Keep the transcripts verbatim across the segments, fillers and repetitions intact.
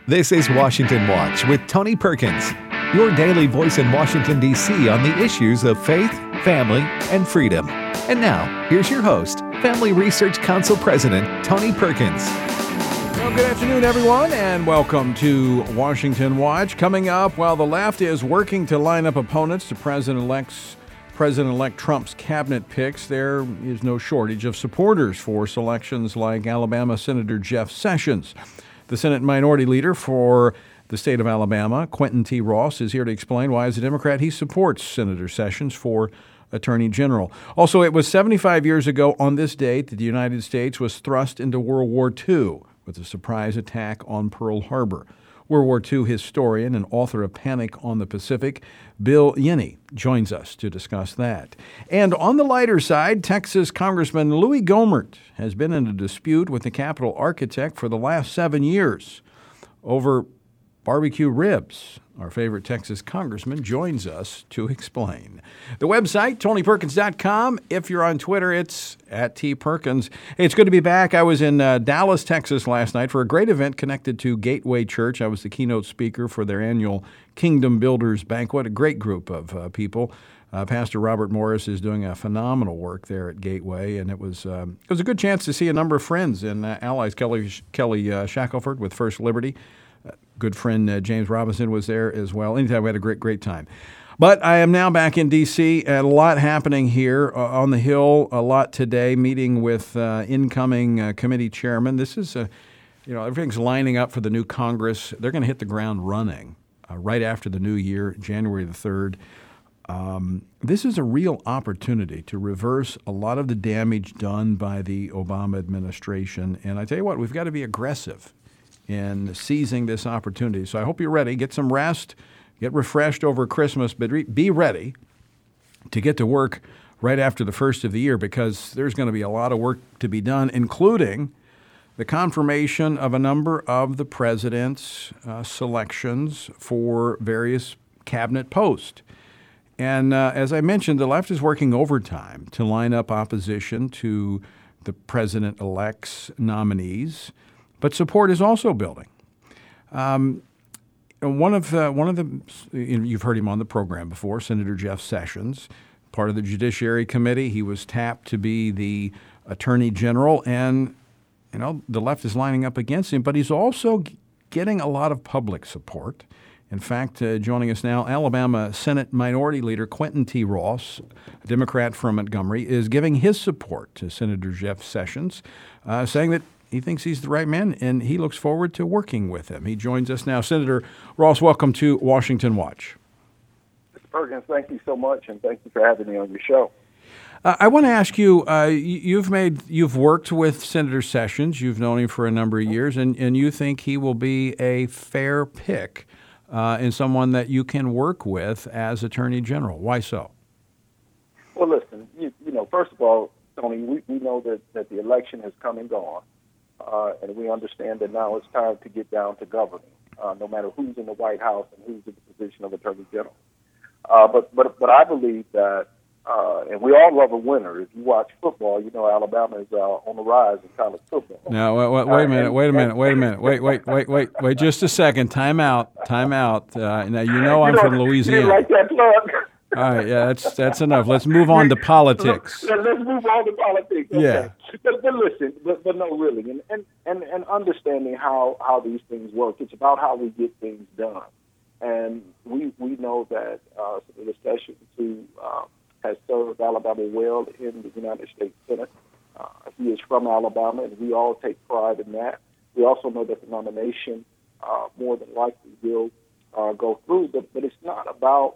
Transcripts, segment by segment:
This is Washington Watch with Tony Perkins, your daily voice in Washington, D C on the issues of faith, family, and freedom. And now, here's your host, Family Research Council President Tony Perkins. Well, good afternoon, everyone, and welcome to Washington Watch. Coming up, while the left is working to line up opponents to President-elect's President-elect Trump's cabinet picks, there is no shortage of supporters for selections like Alabama Senator Jeff Sessions. The Senate Minority Leader for the state of Alabama, Quentin T. Ross, is here to explain why, as a Democrat, he supports Senator Sessions for Attorney General. Also, it was seventy-five years ago on this date that the United States was thrust into World War Two with a surprise attack on Pearl Harbor. World War Two historian and author of Panic on the Pacific, Bill Yennie, joins us to discuss that. And on the lighter side, Texas Congressman Louis Gohmert has been in a dispute with the Capitol architect for the last seven years over barbecue ribs. Our favorite Texas congressman joins us to explain. The website, tony perkins dot com. If you're on Twitter, it's at T Perkins. Hey, it's good to be back. I was in uh, Dallas, Texas last night for a great event connected to Gateway Church. I was the keynote speaker for their annual Kingdom Builders Banquet, a great group of uh, people. Uh, Pastor Robert Morris is doing a phenomenal work there at Gateway, and it was um, it was a good chance to see a number of friends and uh, allies. Kelly, Kelly uh, Shackelford with First Liberty. Good friend uh, James Robinson was there as well. Anytime, we had a great, great time. But I am now back in D C, and a lot happening here uh, on the Hill, a lot today, meeting with uh, incoming uh, committee chairman. This is, a, you know, everything's lining up for the new Congress. They're going to hit the ground running uh, right after the new year, January the third. Um, this is a real opportunity to reverse a lot of the damage done by the Obama administration. And I tell you what, we've got to be aggressive in seizing this opportunity. So I hope you're ready. Get some rest, get refreshed over Christmas, but re- be ready to get to work right after the first of the year, because there's going to be a lot of work to be done, including the confirmation of a number of the president's uh, selections for various cabinet posts. And uh, as I mentioned, the left is working overtime to line up opposition to the president-elect's nominees. But support is also building. Um, one of the, one of the you've heard him on the program before, Senator Jeff Sessions, part of the Judiciary Committee. He was tapped to be the Attorney General, and you know the left is lining up against him. But he's also getting a lot of public support. In fact, uh, joining us now, Alabama Senate Minority Leader Quentin T. Ross, a Democrat from Montgomery, is giving his support to Senator Jeff Sessions, uh, saying that he thinks he's the right man, and he looks forward to working with him. He joins us now. Senator Ross, welcome to Washington Watch. Mister Perkins, thank you so much, and thank you for having me on your show. Uh, I want to ask you, uh, you've made, you've worked with Senator Sessions. You've known him for a number of years, and, and you think he will be a fair pick uh, and someone that you can work with as Attorney General. Why so? Well, listen, you, you know, first of all, Tony, we, we know that, that the election has come and gone. Uh, and we understand that now it's time to get down to governing, uh, no matter who's in the White House and who's in the position of Attorney General. Uh, but, but, but I believe that, uh, and we all love a winner. If you watch football, you know Alabama is uh, on the rise in college football. Now, wait, wait, wait a minute, wait a minute, wait a minute, wait, wait, wait, wait, wait, just a second. Time out, time out. Uh, now, you know I'm you know, from Louisiana. You like that plug? All right, yeah, that's that's enough. Let's move on to politics. Let's move on to politics. Okay. Yeah. But, but listen, but, but no, really, and, and, and, and understanding how, how these things work, it's about how we get things done. And we we know that uh, Senator Sessions, who uh, has served Alabama well in the United States Senate, uh, he is from Alabama, and we all take pride in that. We also know that the nomination uh, more than likely will uh, go through, but, but it's not about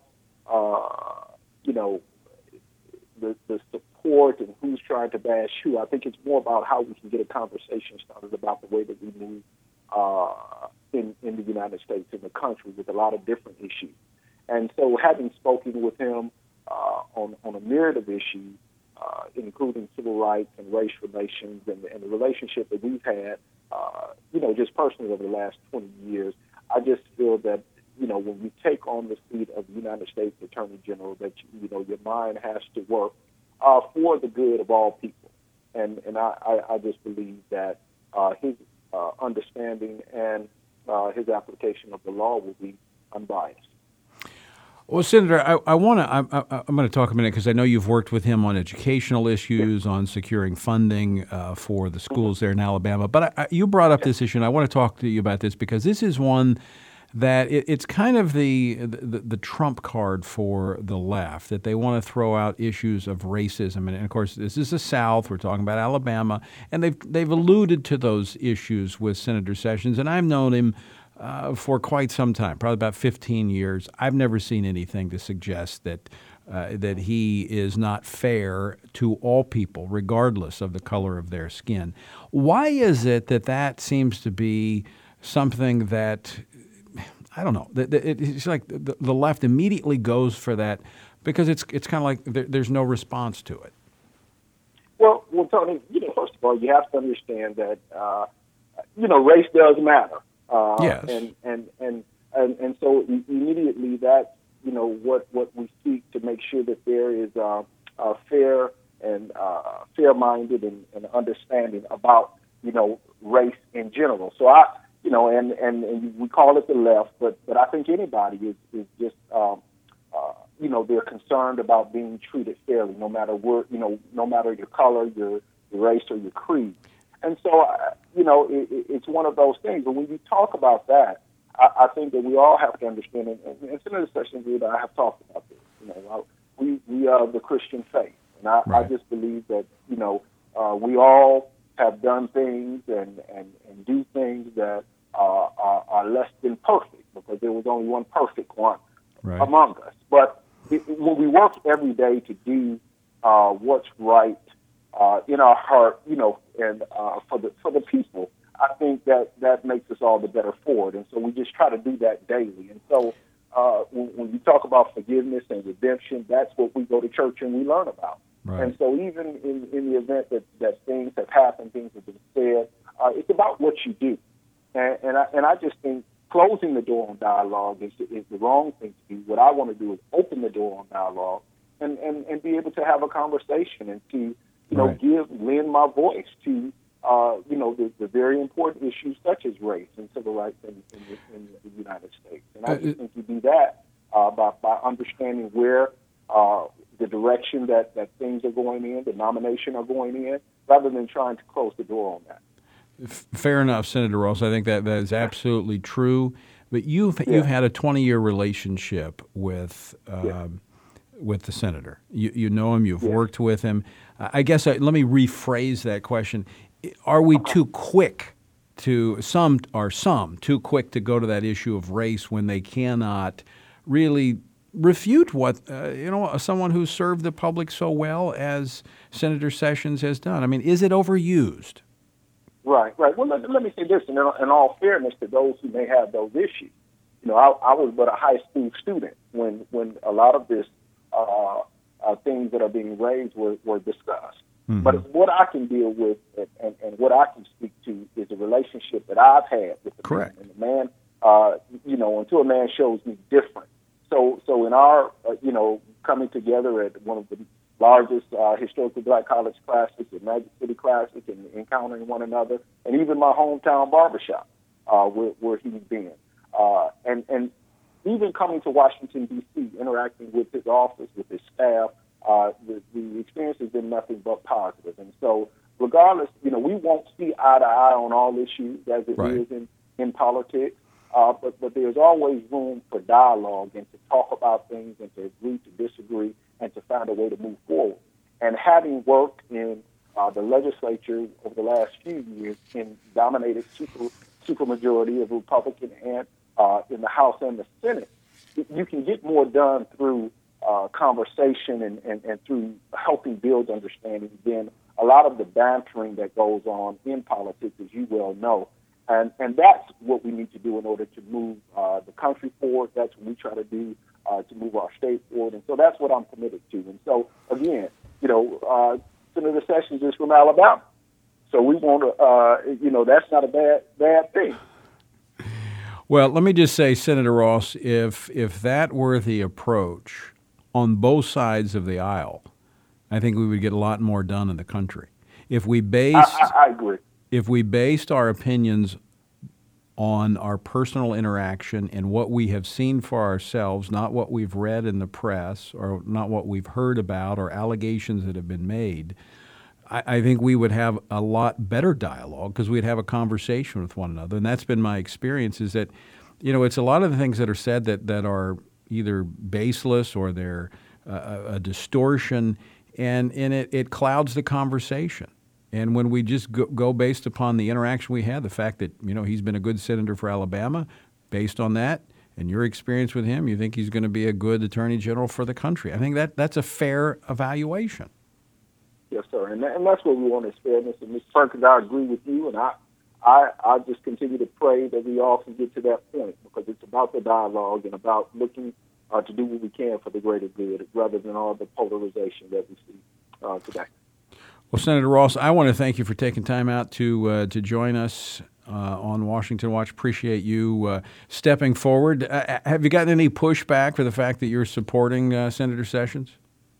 Uh, you know, the, the support and who's trying to bash who. I think it's more about how we can get a conversation started about the way that we move uh, in, in the United States, in the country, with a lot of different issues. And so having spoken with him uh, on, on a myriad of issues, uh, including civil rights and race relations and, and the relationship that we've had, uh, you know, just personally over the last twenty years, I just feel that, you know, when you take on the seat of the United States Attorney General, that, you know, your mind has to work uh, for the good of all people. And and I, I, I just believe that uh, his uh, understanding and uh, his application of the law will be unbiased. Well, Senator, I, I want to. I'm, I'm going to talk a minute because I know you've worked with him on educational issues, on securing funding uh, for the schools there in Alabama. But I, I, you brought up this issue, and I want to talk to you about this because this is one that it, it's kind of the, the the trump card for the left, that they want to throw out issues of racism. And, and of course, this is the South. We're talking about Alabama, and they've they've alluded to those issues with Senator Sessions, and I've known him Uh, for quite some time, probably about fifteen years. I've never seen anything to suggest that uh, that he is not fair to all people, regardless of the color of their skin. Why is it that that seems to be something that, I don't know, that, that it's like the, the left immediately goes for that because it's it's kind of like there, there's no response to it? Well, well, Tony, you know, first of all, you have to understand that, uh, you know, race does matter. Uh, yes. And, and, and, and, and so immediately that's, you know, what, what we seek to make sure that there is uh, uh, fair and uh, fair-minded and, and understanding about, you know, race in general. So I, you know, and, and, and we call it the left, but, but I think anybody is, is just, um, uh, you know, they're concerned about being treated fairly, no matter where, you know, no matter your color, your, your race, or your creed. And so, uh, you know, it, it's one of those things. But when you talk about that, I, I think that we all have to understand, and, and Senator Sessions and I have talked about this. You know, we we are the Christian faith, and I, right. I just believe that, you know, uh, we all have done things and, and, and do things that uh, are, are less than perfect, because there was only one perfect one right. among us. But it, when we work every day to do uh, what's right, Uh, in our heart, you know, and uh, for the for the people, I think that that makes us all the better for it. And so we just try to do that daily. And so uh, when, when you talk about forgiveness and redemption, that's what we go to church and we learn about. Right. And so even in, in the event that, that things have happened, things have been said, uh, it's about what you do. And, and, I, and I just think closing the door on dialogue is, is the wrong thing to do. What I want to do is open the door on dialogue and, and, and be able to have a conversation and to You know, right. give, lend my voice to, uh, you know, the, the very important issues such as race and civil rights in, in, the, in the United States. And I just think you do that uh, by, by understanding where uh, the direction that, that things are going in, the nomination are going in, rather than trying to close the door on that. Fair enough, Senator Ross. I think that, that is absolutely true. But you've yeah. you've had a twenty-year relationship with um, yeah. with the senator. You you know him. You've yeah. worked with him. I guess I, let me rephrase that question. Are we too quick to, some are some, too quick to go to that issue of race when they cannot really refute what, uh, you know, someone who served the public so well as Senator Sessions has done? I mean, is it overused? Right, right. Well, let, let me say this, in, in all fairness to those who may have those issues. You know, I, I was but a high school student when, when a lot of this uh, Uh, things that are being raised were, were discussed. Mm-hmm. But what I can deal with and, and, and what I can speak to is a relationship that I've had with the Correct. man. And the man, uh, you know, until a man shows me different. So so in our, uh, you know, coming together at one of the largest uh, historically black college classes, the Magic City Classic, and encountering one another, and even my hometown barbershop uh, where, where he's been. Uh, and, and even coming to Washington, D C, interacting with his office, with his staff, uh, the, the experience has been nothing but positive. And so regardless, you know, we won't see eye to eye on all issues as it right. is in, in politics, uh, but, but there's always room for dialogue and to talk about things and to agree to disagree and to find a way to move forward. And having worked in uh, the legislature over the last few years in dominated super, supermajority of Republican and Uh, in the House and the Senate, you can get more done through uh, conversation and, and, and through helping build understanding than a lot of the bantering that goes on in politics, as you well know. And and that's what we need to do in order to move uh, the country forward. That's what we try to do uh, to move our state forward. And so that's what I'm committed to. And so, again, you know, uh, Senator Sessions is from Alabama. So we want to, uh, you know, that's not a bad bad thing. Well, let me just say, Senator Ross, if if that were the approach on both sides of the aisle, I think we would get a lot more done in the country. If we based, I, I, I agree. If we based our opinions on our personal interaction and what we have seen for ourselves, not what we've read in the press or not what we've heard about or allegations that have been made, I, I think we would have a lot better dialogue because we'd have a conversation with one another. And that's been my experience is that, you know, it's a lot of the things that are said that, that are either baseless or they're uh, a distortion, and, and it, it clouds the conversation. And when we just go, go based upon the interaction we had, the fact that, you know, he's been a good senator for Alabama, based on that, and your experience with him, you think he's going to be a good attorney general for the country. I think that that's a fair evaluation. Yes, sir. And, that, and that's what we want is fairness. And Mister Perkins, I agree with you, and I, I, I just continue to pray that we all can get to that point because it's about the dialogue and about looking uh, to do what we can for the greater good rather than all the polarization that we see uh, today. Well, Senator Ross, I want to thank you for taking time out to uh, to join us uh, on Washington Watch. Appreciate you uh, stepping forward. Uh, have you gotten any pushback for the fact that you're supporting uh, Senator Sessions?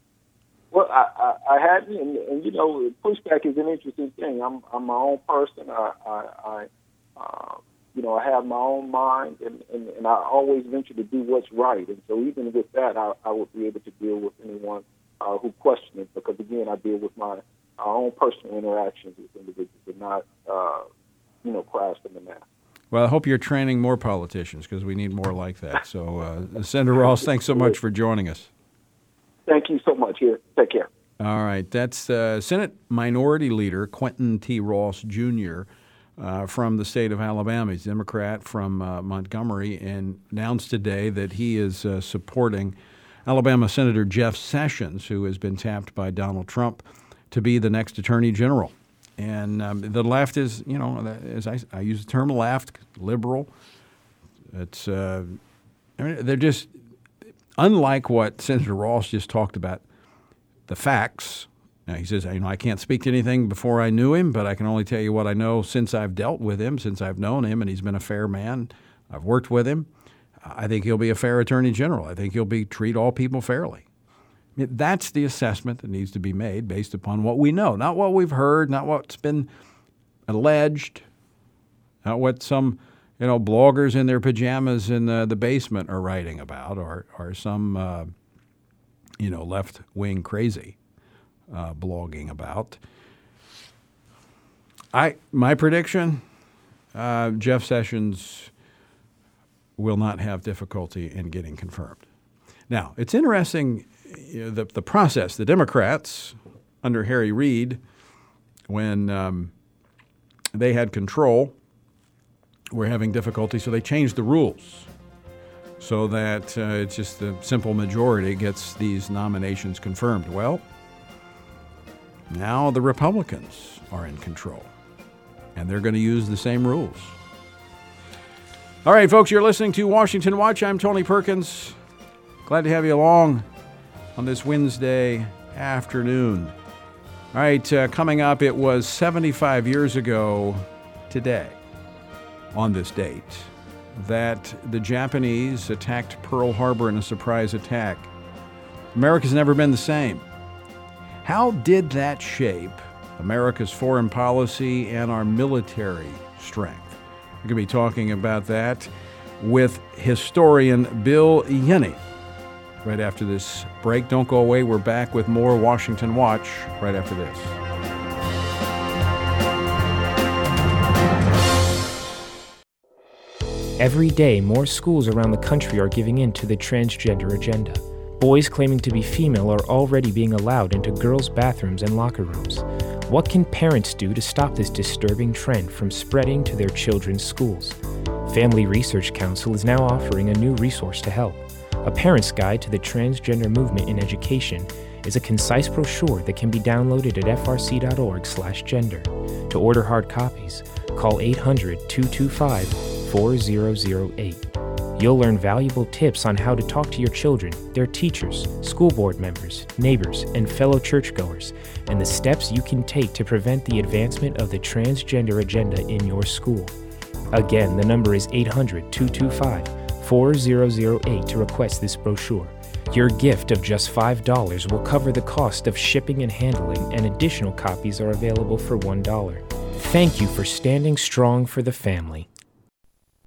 Well, I, I, I hadn't, and, and you know, pushback is an interesting thing. I'm I'm my own person. I, I, I uh, you know, I have my own mind, and, and, and I always venture to do what's right. And so even with that, I, I would be able to deal with anyone uh, who questions it because, again, I deal with my our own personal interactions with individuals and not, uh, you know, crash in the mass. Well, I hope you're training more politicians because we need more like that. So, uh, Senator Ross, thanks so much for joining us. Thank you so much. Here, take care. All right. That's uh, Senate Minority Leader Quentin T. Ross, Junior, uh, from the state of Alabama. He's a Democrat from uh, Montgomery and announced today that he is uh, supporting Alabama Senator Jeff Sessions, who has been tapped by Donald Trump to be the next attorney general. And um, the left is, you know, as I, I use the term left, liberal. It's, uh, I mean, they're just, unlike what Senator Ross just talked about, the facts. Now, he says, you know, I can't speak to anything before I knew him, but I can only tell you what I know since I've dealt with him, since I've known him, and he's been a fair man. I've worked with him. I think he'll be a fair attorney general. I think he'll be treat all people fairly. That's the assessment that needs to be made based upon what we know, not what we've heard, not what's been alleged, not what some, you know, bloggers in their pajamas in the, the basement are writing about, or or some, uh, you know, left-wing crazy uh, blogging about. I my prediction, uh, Jeff Sessions will not have difficulty in getting confirmed. Now, it's interesting. You know, the the process, the Democrats under Harry Reid, when um, they had control, were having difficulty, so they changed the rules so that uh, it's just the simple majority gets these nominations confirmed. Well, now the Republicans are in control, and they're going to use the same rules. All right, folks, you're listening to Washington Watch. I'm Tony Perkins. Glad to have you along on this Wednesday afternoon. All right, uh, coming up, it was seventy-five years ago today, on this date, that the Japanese attacked Pearl Harbor in a surprise attack. America's never been the same. How did that shape America's foreign policy and our military strength? We're going to be talking about that with historian Bill Yennie right after this break. Don't go away. We're back with more Washington Watch right after this. Every day, more schools around the country are giving in to the transgender agenda. Boys claiming to be female are already being allowed into girls' bathrooms and locker rooms. What can parents do to stop this disturbing trend from spreading to their children's schools? Family Research Council is now offering a new resource to help. A Parent's Guide to the Transgender Movement in Education is a concise brochure that can be downloaded at f r c dot org slash gender. To order hard copies, call eight hundred, two two five, four zero zero eight. You'll learn valuable tips on how to talk to your children, their teachers, school board members, neighbors, and fellow churchgoers, and the steps you can take to prevent the advancement of the transgender agenda in your school. Again, the number is eight hundred, two two five, four zero zero eight to request this brochure. Your gift of just five dollars will cover the cost of shipping and handling, and additional copies are available for one dollar. Thank you for standing strong for the family.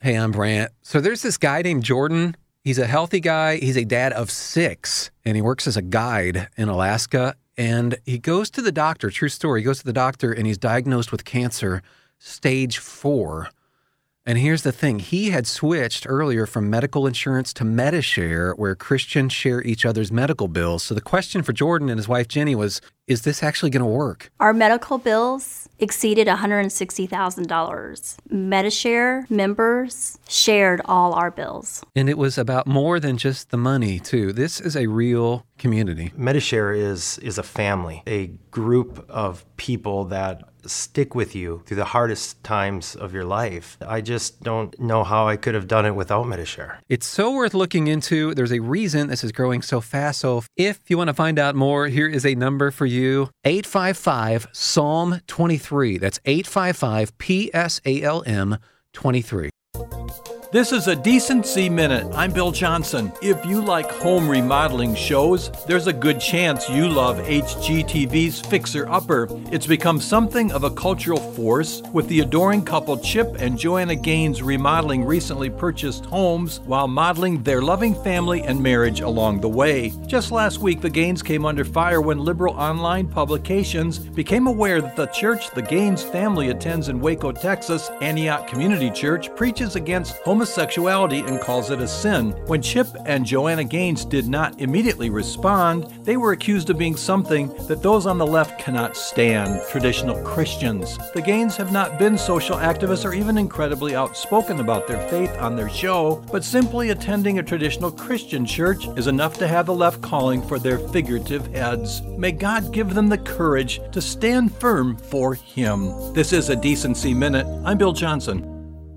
Hey, I'm Brant. So there's this guy named Jordan. He's a healthy guy. He's a dad of six, and he works as a guide in Alaska. And he goes to the doctor, true story, he goes to the doctor, and he's diagnosed with cancer, stage four. And here's the thing. He had switched earlier from medical insurance to Medishare, where Christians share each other's medical bills. So the question for Jordan and his wife, Jenny, was, is this actually going to work? Our medical bills exceeded one hundred sixty thousand dollars. Medishare members shared all our bills. And it was about more than just the money, too. This is a real community. Medishare is is a family, a group of people that stick with you through the hardest times of your life. I just don't know how I could have done it without Medishare. It's so worth looking into. There's a reason this is growing so fast. So if you want to find out more, here is a number for you. eight five five Psalm twenty-three. That's eight five five P S A L M twenty-three. This is a Decency Minute. I'm Bill Johnson. If you like home remodeling shows, there's a good chance you love H G T V's Fixer Upper. It's become something of a cultural force, with the adoring couple Chip and Joanna Gaines remodeling recently purchased homes while modeling their loving family and marriage along the way. Just last week, the Gaines came under fire when liberal online publications became aware that the church the Gaines family attends in Waco, Texas, Antioch Community Church, preaches against homosexuality homosexuality and calls it a sin. When Chip and Joanna Gaines did not immediately respond, they were accused of being something that those on the left cannot stand, traditional Christians. The Gaines have not been social activists or even incredibly outspoken about their faith on their show, but simply attending a traditional Christian church is enough to have the left calling for their figurative heads. May God give them the courage to stand firm for Him. This is a Decency Minute. I'm Bill Johnson.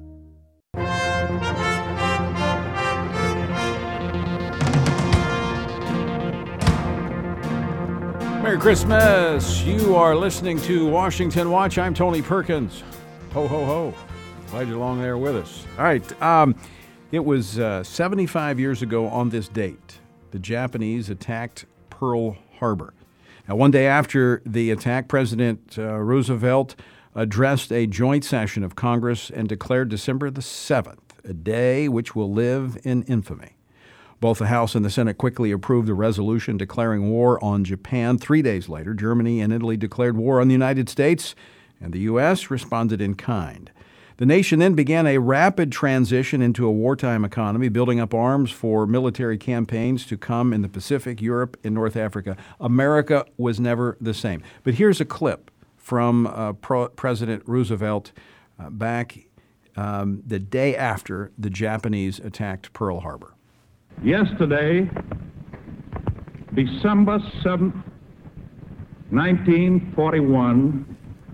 Merry Christmas! You are listening to Washington Watch. I'm Tony Perkins. Ho, ho, ho. Glad you're along there with us. All right. Um, it was uh, seventy-five years ago on this date, the Japanese attacked Pearl Harbor. Now, one day after the attack, President uh, Roosevelt addressed a joint session of Congress and declared December the seventh, a day which will live in infamy. Both the House and the Senate quickly approved a resolution declaring war on Japan. Three days later, Germany and Italy declared war on the United States, and the U S responded in kind. The nation then began a rapid transition into a wartime economy, building up arms for military campaigns to come in the Pacific, Europe, and North Africa. America was never the same. But here's a clip from uh, Pro- President Roosevelt uh, back um, the day after the Japanese attacked Pearl Harbor. Yesterday, December seventh, nineteen forty-one,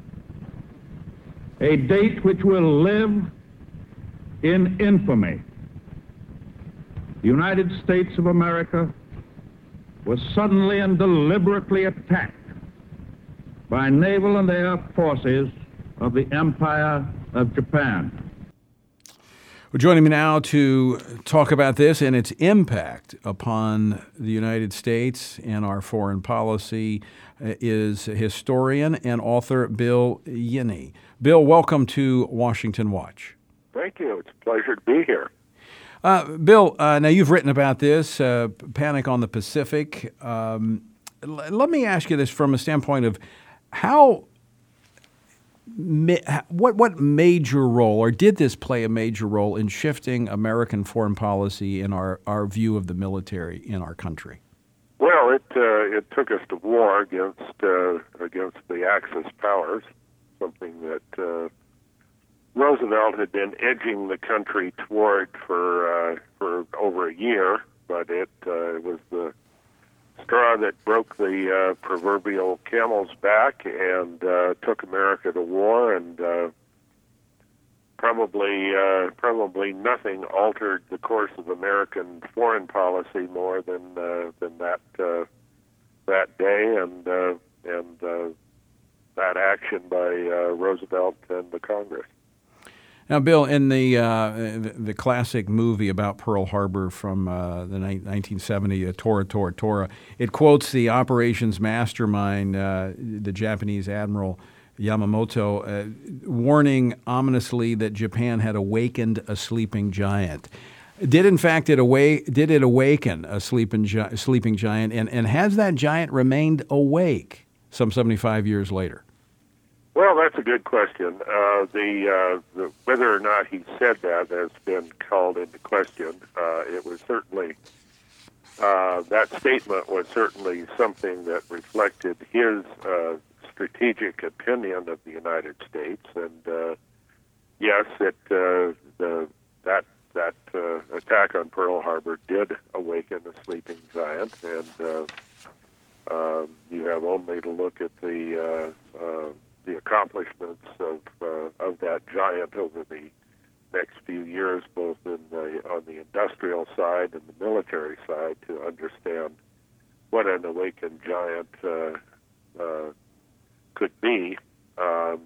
a date which will live in infamy. The United States of America was suddenly and deliberately attacked by naval and air forces of the Empire of Japan. Well, joining me now to talk about this and its impact upon the United States and our foreign policy is historian and author Bill Yinney. Bill, welcome to Washington Watch. Thank you. It's a pleasure to be here. Uh, Bill, uh, now you've written about this, uh, Panic on the Pacific. Um, l- let me ask you this from a standpoint of how... What what major role, or did this play a major role in shifting American foreign policy and our, our view of the military in our country? Well, it uh, it took us to war against uh, against the Axis powers, something that uh, Roosevelt had been edging the country toward for uh, for over a year, but it uh, was the straw that broke the uh, proverbial camel's back and uh, took America to war, and uh, probably uh, probably nothing altered the course of American foreign policy more than uh, than that uh, that day and uh, and uh, that action by uh, Roosevelt and the Congress. Now, Bill, in the uh, the, the classic movie about Pearl Harbor from uh, the ni- nineteen seventy, uh, Tora, Tora, Tora, it quotes the operations mastermind, uh, the Japanese admiral Yamamoto, uh, warning ominously that Japan had awakened a sleeping giant. Did in fact it awa- did it awaken a sleeping gi- sleeping giant, and, and has that giant remained awake some seventy-five years later? Well, that's a good question. Uh, the, uh, the whether or not he said that has been called into question. Uh, it was certainly uh, that statement was certainly something that reflected his uh, strategic opinion of the United States, and uh, yes, it uh, the that. That uh, attack on Pearl Harbor did awaken a sleeping giant, and uh, um, you have only to look at the uh, uh, the accomplishments of uh, of that giant over the next few years, both in the, on the industrial side and the military side, to understand what an awakened giant uh, uh, could be. Um,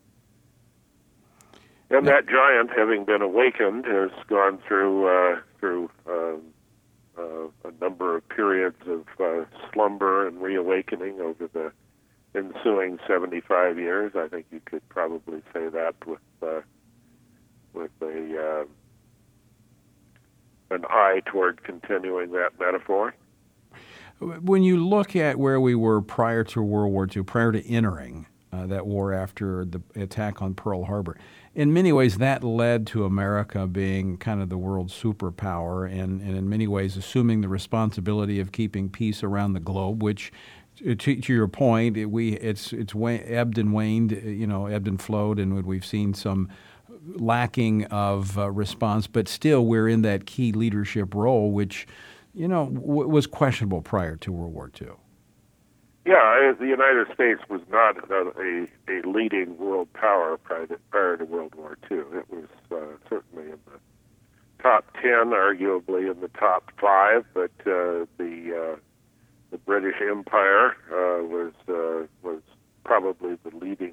And that giant, having been awakened, has gone through uh, through um, uh, a number of periods of uh, slumber and reawakening over the ensuing seventy-five years. I think you could probably say that with uh, with a uh, an eye toward continuing that metaphor. When you look at where we were prior to World War Two, prior to entering uh, that war after the attack on Pearl Harbor, in many ways that led to America being kind of the world superpower, and, and in many ways assuming the responsibility of keeping peace around the globe, which, to, to your point, it, we it's it's wa- ebbed and waned, you know, ebbed and flowed, and we've seen some lacking of uh, response, but still we're in that key leadership role, which, you know, w- was questionable prior to World War Two. Yeah, the United States was not a, a leading world power prior to, prior to World War Two. It was uh, certainly in the top ten, arguably in the top five, but uh, the uh, the British Empire uh, was uh, was probably the leading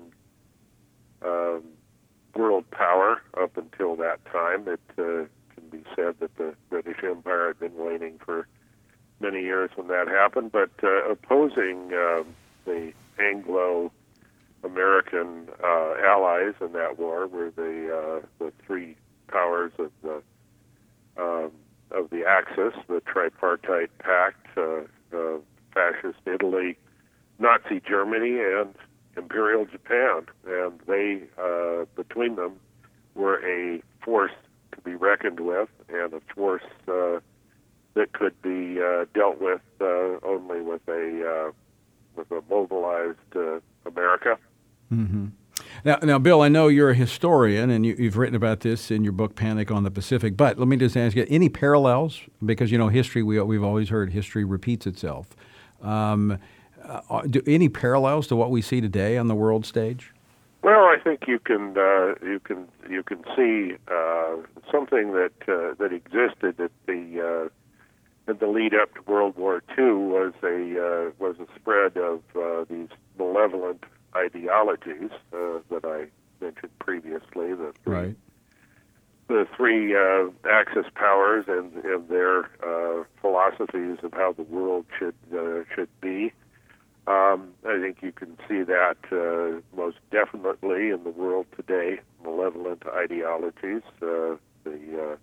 um, world power up until that time. It uh, can be said that the British Empire had been waning for many years when that happened, but uh, opposing uh, the Anglo-American uh, allies in that war were the uh, the three powers of the um, of the Axis, the tripartite pact, uh, uh, fascist Italy, Nazi Germany, and Imperial Japan, and they uh, between them were a force to be reckoned with, and a force Uh, that could be uh, dealt with uh, only with a uh, with a mobilized uh, America. Mm-hmm. Now, now, Bill, I know you're a historian, and you, you've written about this in your book "Panic on the Pacific." But let me just ask you: any parallels? Because you know, history. We we've always heard history repeats itself. Um, uh, do any parallels to what we see today on the world stage? Well, I think you can uh, you can you can see uh, something that uh, that existed at the uh, in the lead up to World War Two was a uh, was a spread of uh, these malevolent ideologies uh, that I mentioned previously. The three, right. the three uh, Axis powers and, and their uh, philosophies of how the world should uh, should be. Um, I think you can see that uh, most definitely in the world today. Malevolent ideologies, uh, the uh,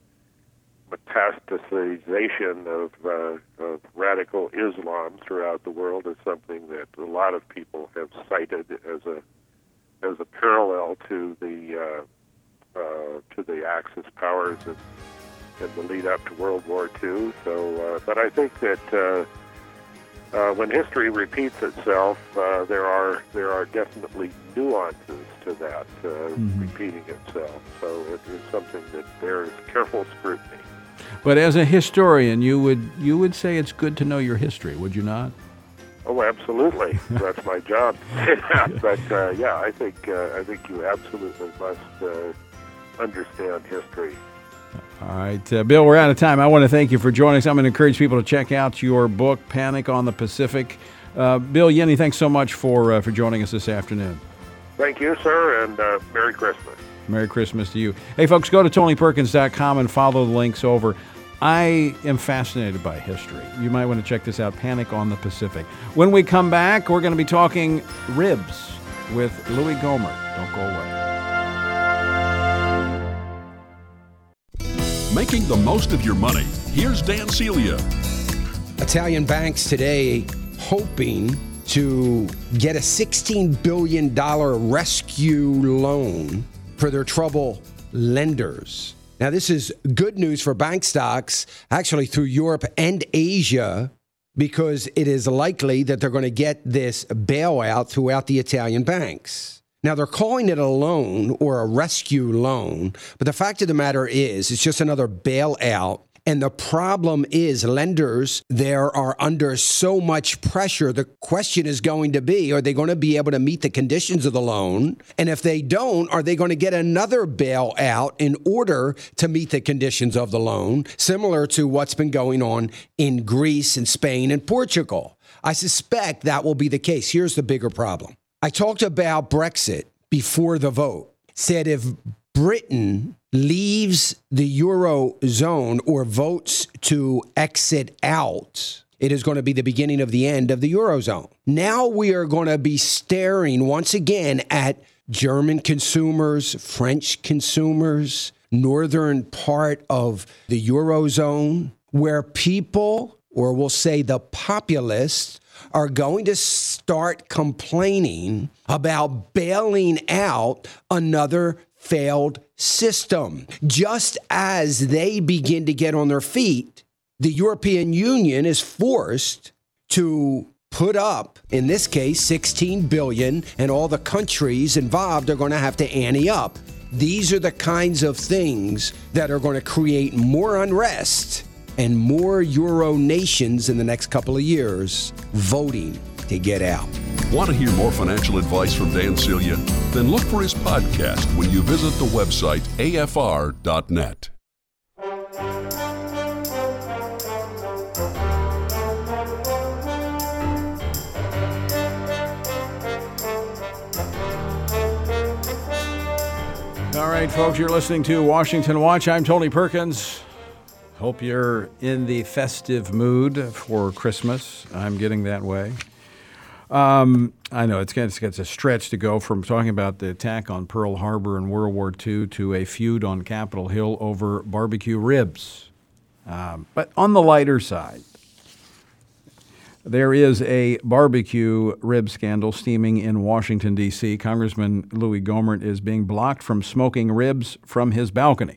metastasization of, uh, of radical Islam throughout the world is something that a lot of people have cited as a as a parallel to the uh, uh, to the Axis powers in, in the lead up to World War Two. So, uh, but I think that uh, uh, when history repeats itself, uh, there are there are definitely nuances to that uh, mm-hmm. repeating itself. So it is something that bears careful scrutiny. But as a historian, you would you would say it's good to know your history, would you not? Oh, absolutely. That's my job. But uh, yeah, I think uh, I think you absolutely must uh, understand history. All right, uh, Bill, we're out of time. I want to thank you for joining us. I'm going to encourage people to check out your book, Panic on the Pacific. Uh, Bill Yenny, thanks so much for uh, for joining us this afternoon. Thank you, sir, and uh, Merry Christmas. Merry Christmas to you. Hey, folks, go to Tony Perkins dot com and follow the links over. I am fascinated by history. You might want to check this out, Panic on the Pacific. When we come back, we're going to be talking ribs. with Louis Gohmert. Don't go away. Making the most of your money. Here's Dan Celia. Italian banks today hoping to get a sixteen billion dollars rescue loan for their troubled lenders. Now, this is good news for bank stocks, actually through Europe and Asia, because it is likely that they're going to get this bailout throughout the Italian banks. Now, they're calling it a loan or a rescue loan, but the fact of the matter is it's just another bailout. And the problem is lenders there are under so much pressure. The question is going to be, are they going to be able to meet the conditions of the loan? And if they don't, are they going to get another bailout in order to meet the conditions of the loan, similar to what's been going on in Greece and Spain and Portugal? I suspect that will be the case. Here's the bigger problem. I talked about Brexit before the vote, said if Britain leaves the Eurozone or votes to exit out, it is going to be the beginning of the end of the Eurozone. Now we are going to be staring once again at German consumers, French consumers, northern part of the Eurozone, where people, or we'll say the populists, are going to start complaining about bailing out another failed system. Just as they begin to get on their feet, the European Union is forced to put up, in this case, sixteen billion dollars, and all the countries involved are going to have to ante up. These are the kinds of things that are going to create more unrest and more Euro nations in the next couple of years voting to get out. Want to hear more financial advice from Dan Celia? Then look for his podcast when you visit the website A F R dot net. All right, folks, you're listening to Washington Watch. I'm Tony Perkins. Hope you're in the festive mood for Christmas. I'm getting that way. Um, I know it's, it's, it's a stretch to go from talking about the attack on Pearl Harbor in World War Two to a feud on Capitol Hill over barbecue ribs. Um, but on the lighter side, there is a barbecue rib scandal steaming in Washington, D C Congressman Louis Gohmert is being blocked from smoking ribs from his balcony,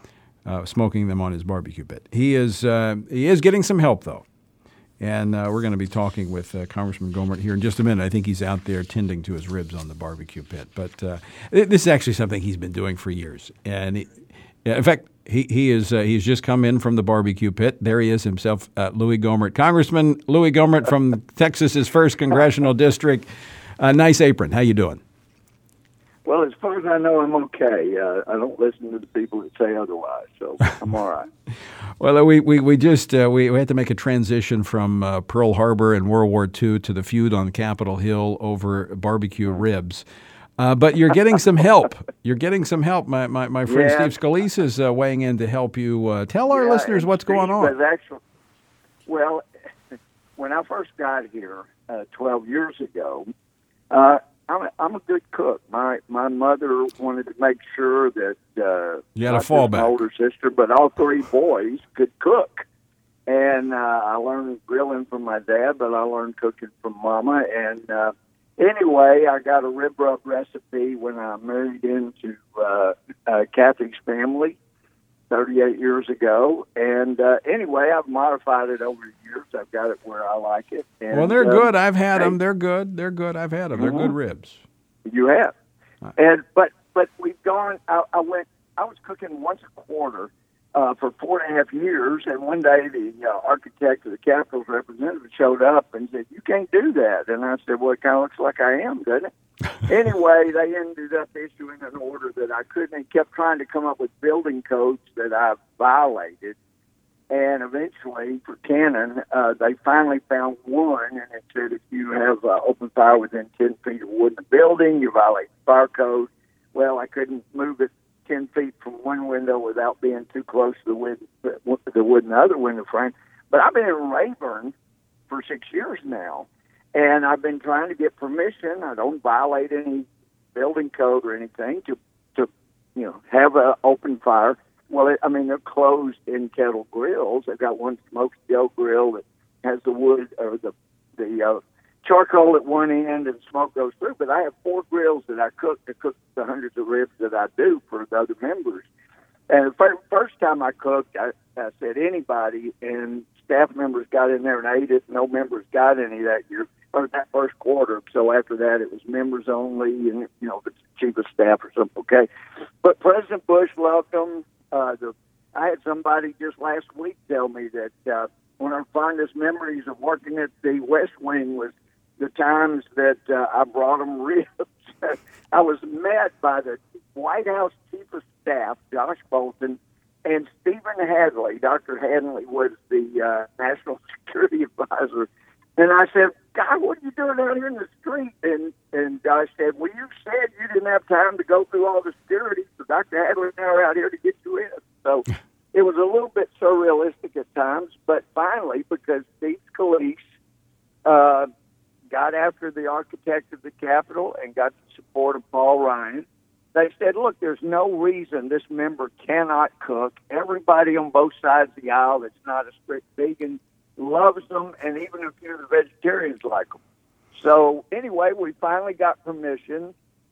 uh, smoking them on his barbecue pit. He is, uh, he is getting some help, though. And uh, we're going to be talking with uh, Congressman Gohmert here in just a minute. I think he's out there tending to his ribs on the barbecue pit. But uh, this is actually something he's been doing for years. And he, in fact, he he is uh, he's just come in from the barbecue pit. There he is himself, uh, Louis Gohmert. Congressman Louis Gohmert from Texas's first congressional district. Uh, nice apron. How you doing? Well, as far as I know, I'm okay. Uh, I don't listen to the people that say otherwise, so I'm all right. Well, we we we just uh, we, we had to make a transition from uh, Pearl Harbor in World War Two to the feud on Capitol Hill over barbecue ribs. Uh, but you're getting some help. You're getting some help. My my, my friend yeah. Steve Scalise is uh, weighing in to help you. Uh, tell our yeah, listeners what's Steve going on. Was actually, well, when I first got here uh, twelve years ago, uh, I'm a, I'm a good cook. My my mother wanted to make sure that uh, you had a not just fallback. my older sister, but all three boys could cook. And uh, I learned grilling from my dad, but I learned cooking from Mama. And uh, anyway, I got a rib rub recipe when I married into uh, uh, Kathy's family thirty-eight years ago. And uh, anyway, I've modified it over the years. I've got it where I like it. And, well, they're uh, good. I've had hey, them. They're good. They're good. I've had them. They're Mhm. good ribs. You have. And but but we've gone. I, I went. I was cooking once a quarter uh, for four and a half years, and one day the uh, architect of the Capitol's representative showed up and said, "You can't do that." And I said, "Well, it kind of looks like I am, doesn't it?" Anyway, they ended up issuing an order that I couldn't. And kept trying to come up with building codes that I violated. And eventually, for Canon, uh, they finally found one, and it said if you have uh, open fire within ten feet of wood in the building, you violate the fire code. Well, I couldn't move it ten feet from one window without being too close to the wood, the wood in the other window frame. But I've been in Rayburn for six years now, And I've been trying to get permission. I don't violate any building code or anything to, to you know, have an open fire. Well, it, I mean, they're closed in Kettle Grills. They've got one smoked steel grill that has the wood or the the uh, charcoal at one end and smoke goes through. But I have four grills that I cook to cook the hundreds of ribs that I do for the other members. And the fir- first time I cooked, I, I said anybody, and staff members got in there and ate it. No members got any that year, or that first quarter. So after that, it was members only, and, you know, the chief of staff or something, okay? But President Bush loved them. Uh, the, I had somebody just last week tell me that uh, one of our fondest memories of working at the West Wing was the times that uh, I brought them ribs. I was met by the White House Chief of Staff, Josh Bolton, and Stephen Hadley. Doctor Hadley was the uh, National Security Advisor. And I said, God, what are you doing out here in the street? And and Josh said, well, you said you didn't have time to go through all the security, so Doctor Hadley and I are out here to get you in. So it was a little bit surrealistic at times, but finally, because Steve Scalise uh, got after the architect of the Capitol and got the support of Paul Ryan, they said, look, there's no reason this member cannot cook. Everybody on both sides of the aisle that's not a strict vegan loves them, and even a few of the vegetarians like them. So anyway, we finally got permission,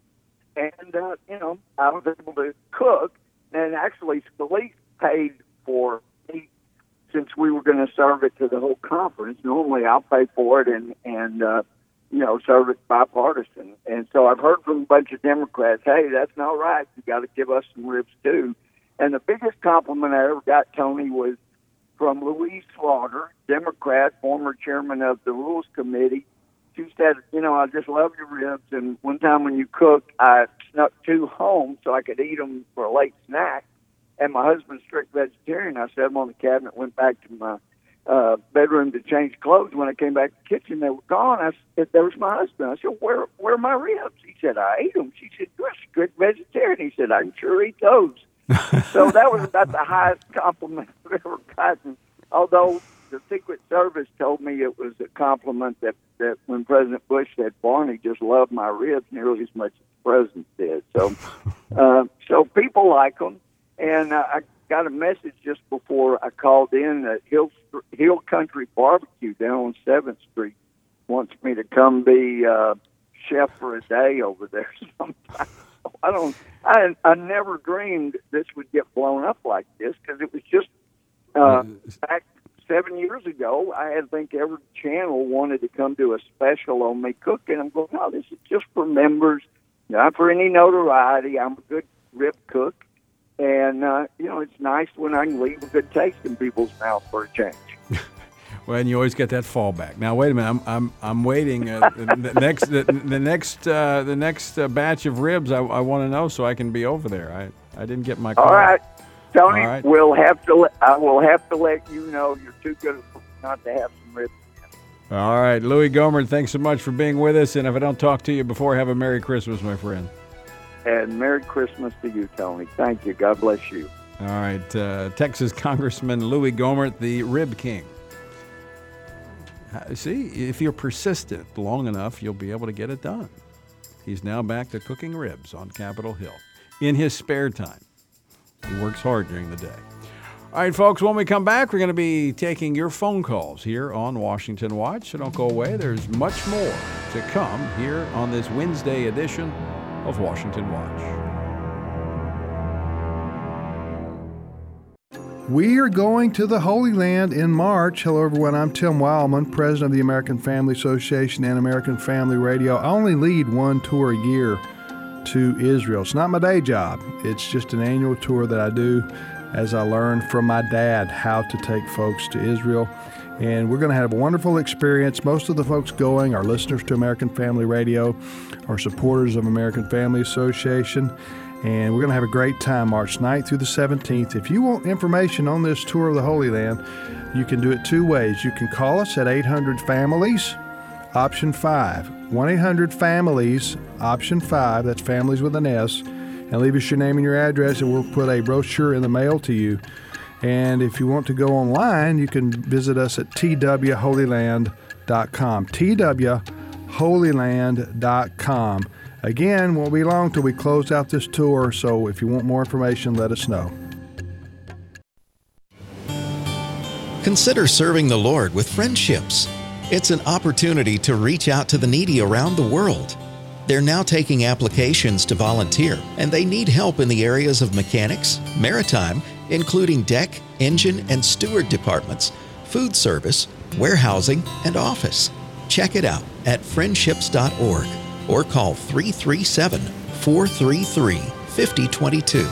and, uh, you know, I was able to cook, and actually Scalise paid for me since we were going to serve it to the whole conference. Normally I'll pay for it and, and uh, you know, serve it bipartisan. And so I've heard from a bunch of Democrats, hey, that's not right. You got to give us some ribs too. And the biggest compliment I ever got, Tony, was from Louise Slaughter, Democrat, former chairman of the Rules Committee. She said, you know, I just love your ribs, and one time when you cooked, I snuck two home so I could eat them for a late snack, and my husband's strict vegetarian. I set them on the cabinet, went back to my uh, bedroom to change clothes. When I came back to the kitchen, they were gone. I said, there was my husband. I said, where, where are my ribs? He said, I ate them. She said, you're a strict vegetarian. He said, I can sure eat those. So that was about the highest compliment I've ever gotten. Although the Secret Service told me it was a compliment that, that when President Bush said, Barney just loved my ribs nearly as much as the president did. So, uh, so people like them. And uh, I got a message just before I called in that Hill, Hill Country Barbecue down on seventh Street wants me to come be uh, chef for a day over there sometime. I don't. I I never dreamed this would get blown up like this, because it was just uh, back seven years ago. I had think every channel wanted to come do a special on me cooking. I'm going, no, this is just for members, not for any notoriety. I'm a good rib cook, and uh, you know, it's nice when I can leave a good taste in people's mouth for a change. Well, and you always get that fallback. Now, wait a minute. I'm I'm I'm waiting. Uh, the next the, the next uh, the next uh, batch of ribs. I, I want to know so I can be over there. I, I didn't get my call. All right, Tony. All right. We'll have to. Let, I will have to let you know you're too good not to have some ribs. All right, Louis Gohmert. Thanks so much for being with us. And if I don't talk to you before, have a Merry Christmas, my friend. And Merry Christmas to you, Tony. Thank you. God bless you. All right, uh, Texas Congressman Louis Gohmert, the Rib King. See, if you're persistent long enough, you'll be able to get it done. He's now back to cooking ribs on Capitol Hill in his spare time. He works hard during the day. All right, folks, when we come back, we're going to be taking your phone calls here on Washington Watch. So don't go away. There's much more to come here on this Wednesday edition of Washington Watch. We are going to the Holy Land in March. Hello, everyone. I'm Tim Wildman, president of the American Family Association and American Family Radio. I only lead one tour a year to Israel. It's not my day job. It's just an annual tour that I do as I learn from my dad how to take folks to Israel. And we're going to have a wonderful experience. Most of the folks going are listeners to American Family Radio, are supporters of American Family Association. And we're going to have a great time March ninth through the seventeenth. If you want information on this tour of the Holy Land, you can do it two ways. You can call us at eight hundred families, option five. one eight hundred families, option five. That's families with an S. And leave us your name and your address, and we'll put a brochure in the mail to you. And if you want to go online, you can visit us at t w holy land dot com. T W holy land dot com. Again, won't be long till we close out this tour, so if you want more information, let us know. Consider serving the Lord with Friendships. It's an opportunity to reach out to the needy around the world. They're now taking applications to volunteer, and they need help in the areas of mechanics, maritime, including deck, engine, and steward departments, food service, warehousing, and office. Check it out at friendships dot org or call three three seven, four three three, five zero two two.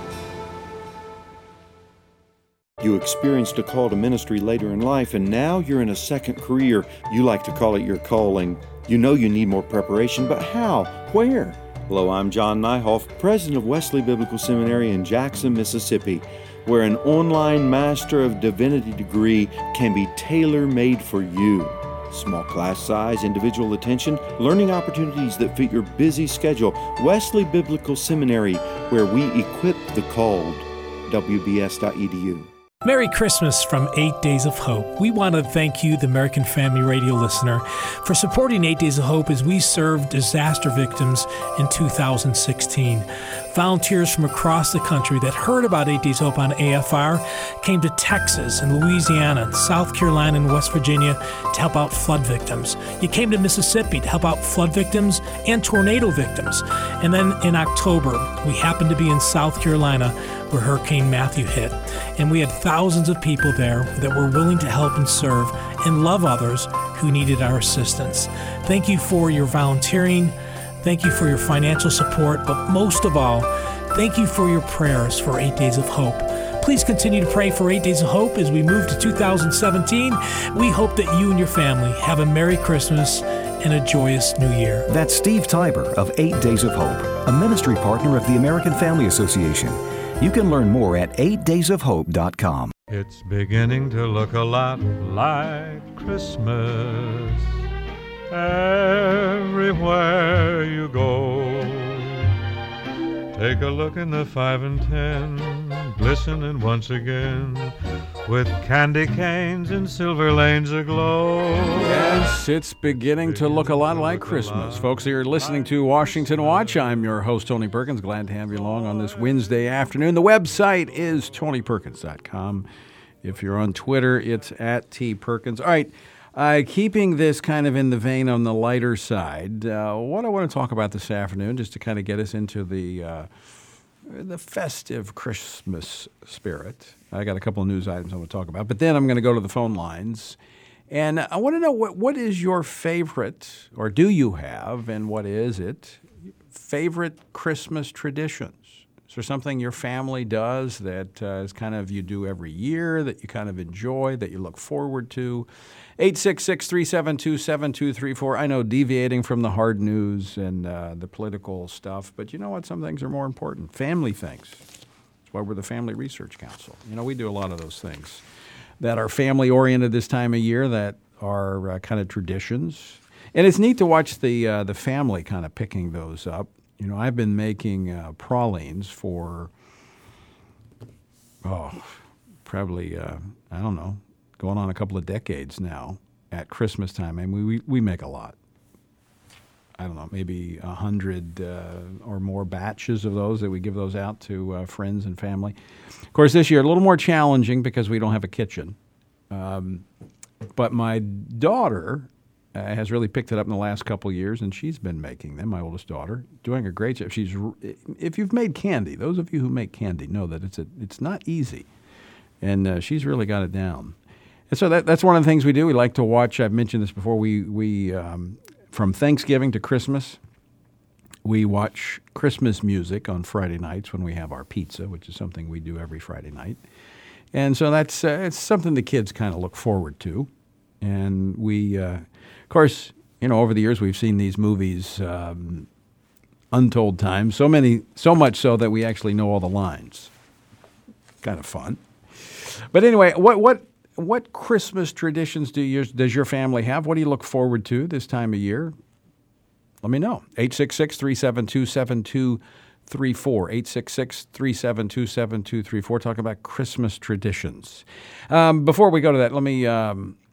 You experienced a call to ministry later in life, and now you're in a second career. You like to call it your calling. You know you need more preparation, but how? Where? Hello, I'm John Nyhoff, president of Wesley Biblical Seminary in Jackson, Mississippi, where an online Master of Divinity degree can be tailor-made for you. Small class size, individual attention, learning opportunities that fit your busy schedule. Wesley Biblical Seminary, where we equip the called. W B S dot E D U. Merry Christmas from Eight Days of Hope. We want to thank you, the American Family Radio listener, for supporting Eight Days of Hope as we serve disaster victims in two thousand sixteen. Volunteers from across the country that heard about Eight Days of Hope on A F R came to Texas and Louisiana, South Carolina, and West Virginia to help out flood victims. You came to Mississippi to help out flood victims and tornado victims. And then in October, we happened to be in South Carolina where Hurricane Matthew hit. And we had thousands of people there that were willing to help and serve and love others who needed our assistance. Thank you for your volunteering. Thank you for your financial support. But most of all, thank you for your prayers for Eight Days of Hope. Please continue to pray for Eight Days of Hope as we move to two thousand seventeen. We hope that you and your family have a Merry Christmas and a joyous New Year. That's Steve Tiber of Eight Days of Hope, a ministry partner of the American Family Association. You can learn more at eight days of hope dot com. It's beginning to look a lot like Christmas everywhere you go. Take a look in the five and ten, glistening once again, with candy canes and silver lanes aglow. Yes, it's beginning to look a lot like Christmas. Folks, you're listening to Washington Watch. I'm your host, Tony Perkins. Glad to have you along on this Wednesday afternoon. The website is tony perkins dot com. If you're on Twitter, it's at T Perkins. All right, uh, keeping this kind of in the vein on the lighter side, uh, what I want to talk about this afternoon, just to kind of get us into the uh, the festive Christmas spirit. I got a couple of news items I want to talk about, but then I'm going to go to the phone lines. And I want to know, what what is your favorite, or do you have, and what is it, favorite Christmas traditions? Is there something your family does that uh, is kind of you do every year, that you kind of enjoy, that you look forward to? eight six six, three seven two, seven two three four. I know, deviating from the hard news and uh, the political stuff, but you know what? Some things are more important. Family things. That's why we're the Family Research Council. You know, we do a lot of those things that are family-oriented this time of year, that are uh, kind of traditions. And it's neat to watch the uh, the family kind of picking those up. You know, I've been making uh, pralines for, oh, probably, uh, I don't know, going on a couple of decades now at Christmas time. I mean, we, we make a lot. I don't know, maybe a hundred uh, or more batches of those that we give those out to uh, friends and family. Of course, this year a little more challenging because we don't have a kitchen. Um, but my daughter uh, has really picked it up in the last couple of years, and she's been making them. My oldest daughter, doing a great job. She's, if you've made candy, those of you who make candy know that it's a, it's not easy, and uh, she's really got it down. And so that, that's one of the things we do. We like to watch. I've mentioned this before. We we um, from Thanksgiving to Christmas, we watch Christmas music on Friday nights when we have our pizza, which is something we do every Friday night. And so that's uh, it's something the kids kind of look forward to. And we, uh, of course, you know, over the years we've seen these movies um, untold times. So many, so much so that we actually know all the lines. Kind of fun. But anyway, what what what Christmas traditions do you, does your family have? What do you look forward to this time of year? Let me know. eight six six, three seven two, seven two three four. eight six six, three seven two, seven two three four. Talking about Christmas traditions. Um, before we go to that, let me um,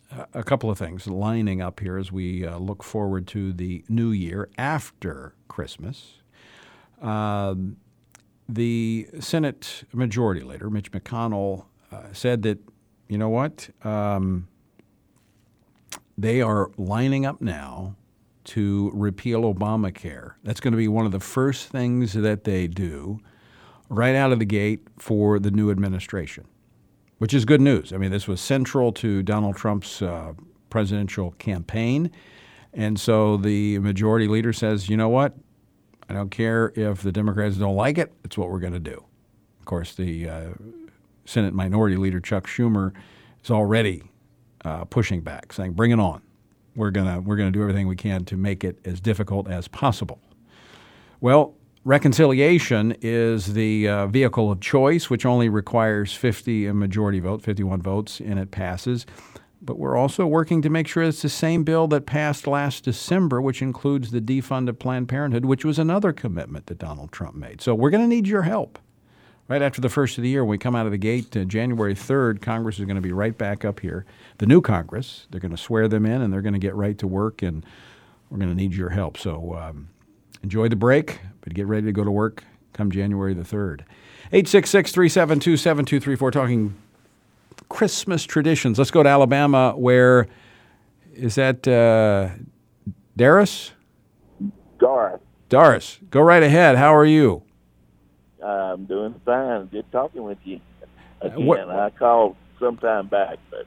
a couple of things lining up here as we uh, look forward to the new year after Christmas. Um, the Senate Majority Leader, Mitch McConnell, uh, said that, you know what, um, they are lining up now to repeal Obamacare. That's going to be one of the first things that they do right out of the gate for the new administration, which is good news. I mean, this was central to Donald Trump's uh, presidential campaign. And so the majority leader says, you know what? I don't care if the Democrats don't like it. It's what we're going to do. Of course, the uh, Senate Minority Leader, Chuck Schumer, is already uh, pushing back, saying, bring it on. We're gonna we're gonna do everything we can to make it as difficult as possible. Well, reconciliation is the uh, vehicle of choice, which only requires fifty a majority vote, fifty-one votes, and it passes. But we're also working to make sure it's the same bill that passed last December, which includes the defund of Planned Parenthood, which was another commitment that Donald Trump made. So we're going to need your help. Right after the first of the year, when we come out of the gate, uh, January third, Congress is going to be right back up here. The new Congress, they're going to swear them in, and they're going to get right to work, and we're going to need your help. So um, enjoy the break, but get ready to go to work come January the third. eight six six, three seven two, seven two three four, talking Christmas traditions. Let's go to Alabama, where, is that uh, Darius? Doris. Doris, go right ahead. How are you? I'm doing fine. Good talking with you again. What- I called some time back, but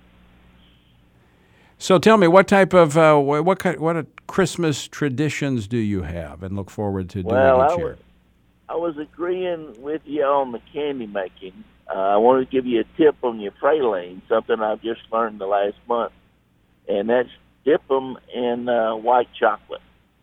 So tell me, what type of uh, what what kind, what Christmas traditions do you have and look forward to doing well, I each year? was, I was agreeing with you on the candy making. Uh, I wanted to give you a tip on your praline, something I've just learned the last month, and that's dip them in uh, white chocolate.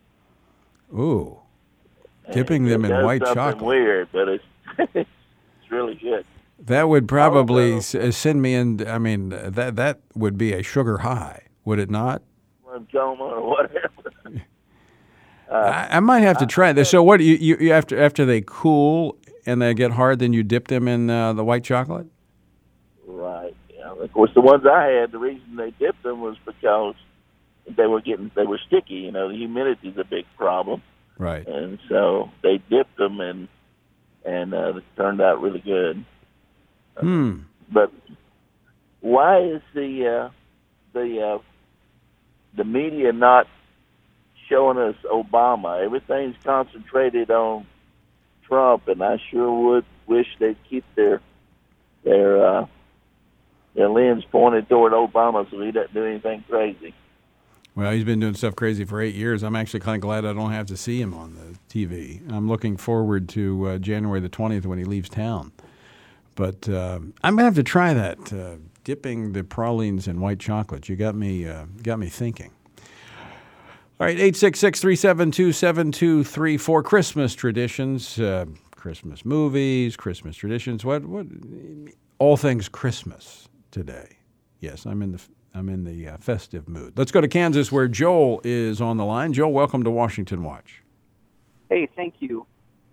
Ooh, dipping And them it in does white something chocolate. Weird, but it's it's really good. That would probably s- send me in. I mean, that that would be a sugar high, would it not? Lymphoma or whatever. uh, I, I might have to try this. So what you, you you after after they cool and they get hard, then you dip them in uh, the white chocolate? Right. Yeah. Of course, the ones I had, the reason they dipped them was because they were getting they were sticky. You know, the humidity is a big problem, Right. and so they dipped them, and and uh, it turned out really good. Hmm. But why is the uh, the uh, the media not showing us Obama? Everything's concentrated on Trump, and I sure would wish they'd keep their their uh, their lens pointed toward Obama so he doesn't do anything crazy. Well, he's been doing stuff crazy for eight years. I'm actually kind of glad I don't have to see him on the T V. I'm looking forward to uh, January the twentieth when he leaves town. But uh, I'm gonna have to try that, uh, dipping the pralines in white chocolate. You got me, uh, got me thinking. All right, eight six six, three seven two, seven two three four. Christmas traditions, uh, Christmas movies, Christmas traditions. What, what? All things Christmas today. Yes, I'm in the I'm in the uh, festive mood. Let's go to Kansas, where Joel is on the line. Joel, welcome to Washington Watch. Hey, thank you.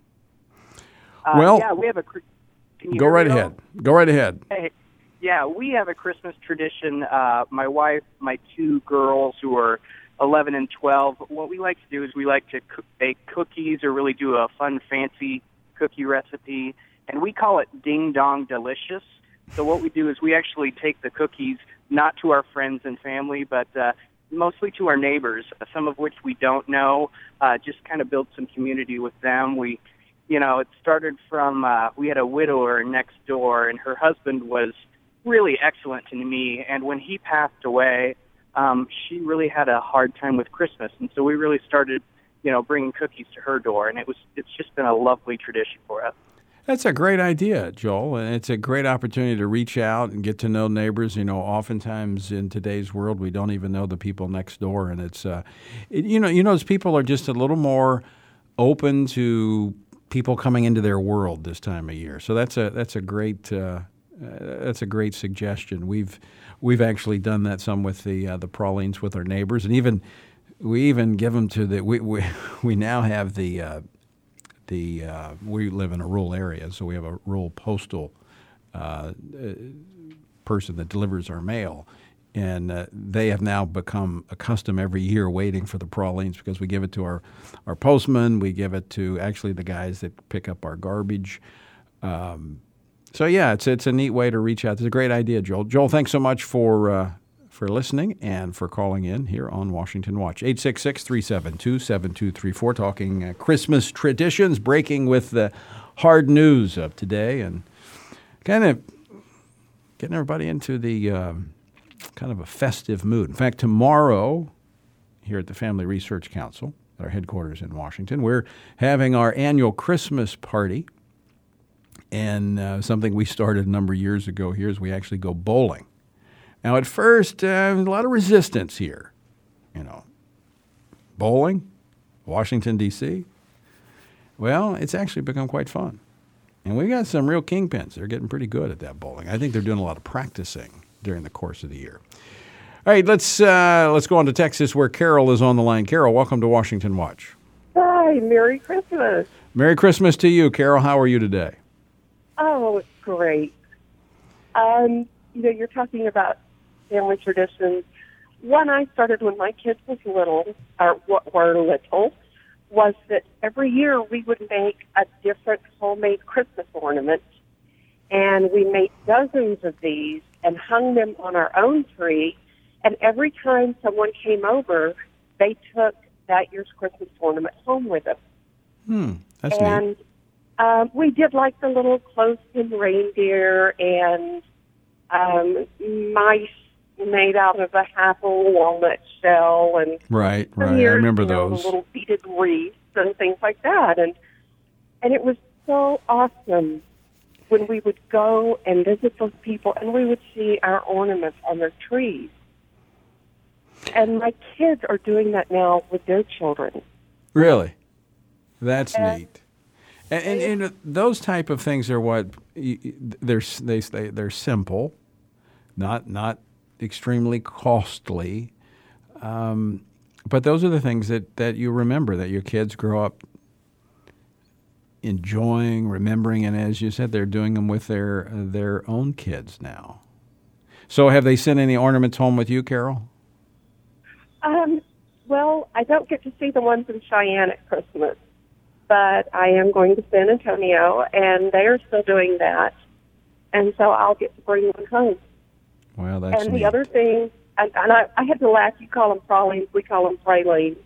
Uh, Well, yeah, we have a. cr- Can you Go hear right me, Bill? ahead. Go right ahead. Hey, yeah, we have a Christmas tradition. Uh, my wife, my two girls who are eleven and twelve. What we like to do is we like to cook, bake cookies or really do a fun, fancy cookie recipe, and we call it Ding Dong Delicious. So what we do is we actually take the cookies not to our friends and family, but uh, mostly to our neighbors, some of which we don't know. Uh, just kind of build some community with them. We You know, it started from, uh, we had a widower next door, and her husband was really excellent to me. And when he passed away, um, she really had a hard time with Christmas. And so we really started, you know, bringing cookies to her door. And it was, it's just been a lovely tradition for us. That's a great idea, Joel, and it's a great opportunity to reach out and get to know neighbors. You know, oftentimes in today's world, we don't even know the people next door, and it's, uh, it, you know, you know, people are just a little more open to people coming into their world this time of year. So that's a that's a great uh, uh, that's a great suggestion. We've we've actually done that some with the uh, the pralines with our neighbors, and even we even give them to the we we, we now have the. Uh, The uh, we live in a rural area, so we have a rural postal uh, person that delivers our mail. And uh, they have now become accustomed every year waiting for the pralines because we give it to our, our postman. We give it to actually the guys that pick up our garbage. Um, so, yeah, it's it's a neat way to reach out. It's a great idea, Joel. Joel, thanks so much for uh, for listening and for calling in here on Washington Watch. eight six six, three seven two, seven two three four, talking uh, Christmas traditions, breaking with the hard news of today and kind of getting everybody into the um, kind of a festive mood. In fact, tomorrow here at the Family Research Council, at our headquarters in Washington, we're having our annual Christmas party. And uh, something we started a number of years ago here is we actually go bowling. Now, at first, uh, a lot of resistance here. You know, bowling, Washington, D C Well, it's actually become quite fun. And we got some real kingpins. They're getting pretty good at that bowling. I think they're doing a lot of practicing during the course of the year. All right, let's uh, let's go on to Texas where Carol is on the line. Carol, welcome to Washington Watch. Hi, Merry Christmas. Merry Christmas to you, Carol. How are you today? Oh, it's great. Um, you know, you're talking about family traditions. One I started when my kids was little, or were little, was that every year we would make a different homemade Christmas ornament, and we made dozens of these and hung them on our own tree, and every time someone came over, they took that year's Christmas ornament home with them. Hmm, that's and, neat. Um, we did like the little clothespin reindeer and um, mice made out of a half a walnut shell, and Right, some right. I years, remember you know, those. little beaded wreaths and things like that. And and it was so awesome when we would go and visit those people, and we would see our ornaments on their trees. And my kids are doing that now with their children. Really? That's And- neat. And, and, and those type of things are what they're they they they're simple, not not extremely costly, um, but those are the things that, that you remember that your kids grow up enjoying, remembering, and as you said, they're doing them with their their own kids now. So, have they sent any ornaments home with you, Carol? Um, well, I don't get to see the ones in Cheyenne at Christmas, but I am going to San Antonio, and they are still doing that, and so I'll get to bring one home. Well, that's and neat. the other thing, and, and I, I had to laugh, you call them pralines, we call them pralines.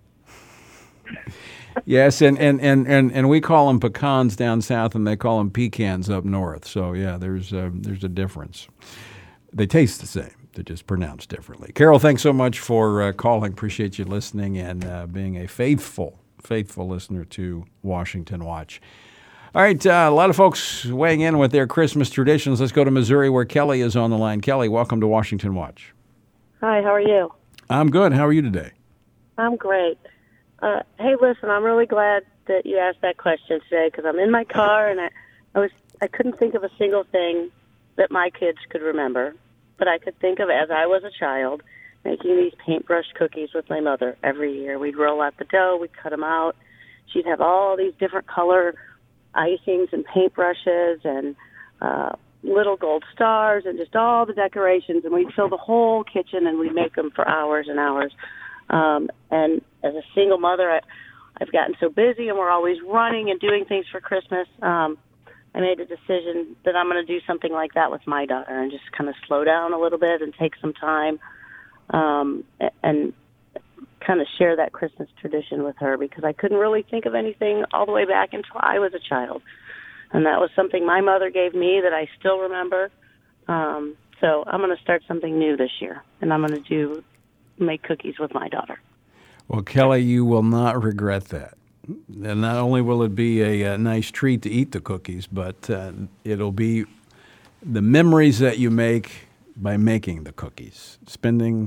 Yes, and, and, and, and, and we call them pecans down south, and they call them pecans up north. So, yeah, there's a, there's a difference. They taste the same. They're just pronounced differently. Carol, thanks so much for uh, calling. Appreciate you listening and uh, being a faithful, faithful listener to Washington Watch. All right, uh, a lot of folks weighing in with their Christmas traditions. Let's go to Missouri where Kelly is on the line. Kelly, welcome to Washington Watch. Hi, how are you? I'm good. How are you today? I'm great. Uh, hey, listen, I'm really glad that you asked that question today because I'm in my car and I, I was I couldn't think of a single thing that my kids could remember, but I could think of as I was a child making these paintbrush cookies with my mother every year. We'd roll out the dough, we'd cut them out. She'd have all these different color icings and paintbrushes and uh, little gold stars and just all the decorations, and we'd fill the whole kitchen and we'd make them for hours and hours. Um, and as a single mother, I, I've gotten so busy and we're always running and doing things for Christmas. Um, I made a decision that I'm going to do something like that with my daughter and just kind of slow down a little bit and take some time um, and kind of share that Christmas tradition with her because I couldn't really think of anything all the way back until I was a child. And that was something my mother gave me that I still remember. Um, so I'm going to start something new this year, and I'm going to do make cookies with my daughter. Well, Kelly, you will not regret that. And not only will it be a, a nice treat to eat the cookies, but uh, it'll be the memories that you make by making the cookies, spending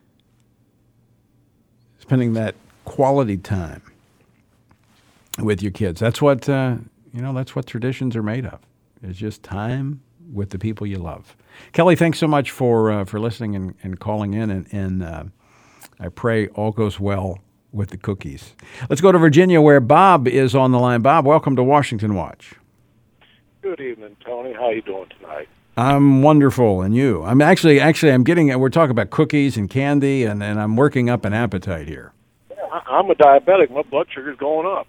spending that quality time with your kids. That's what uh, you know. That's what traditions are made of. It's just time with the people you love. Kelly, thanks so much for uh, for listening and, and calling in, and, and uh, I pray all goes well with the cookies. Let's go to Virginia where Bob is on the line. Bob, welcome to Washington Watch. Good evening, Tony. How you doing tonight? I'm wonderful, and you? I'm actually, actually, I'm getting. We're talking about cookies and candy, and, and I'm working up an appetite here. I- I'm a diabetic. My blood sugar's going up.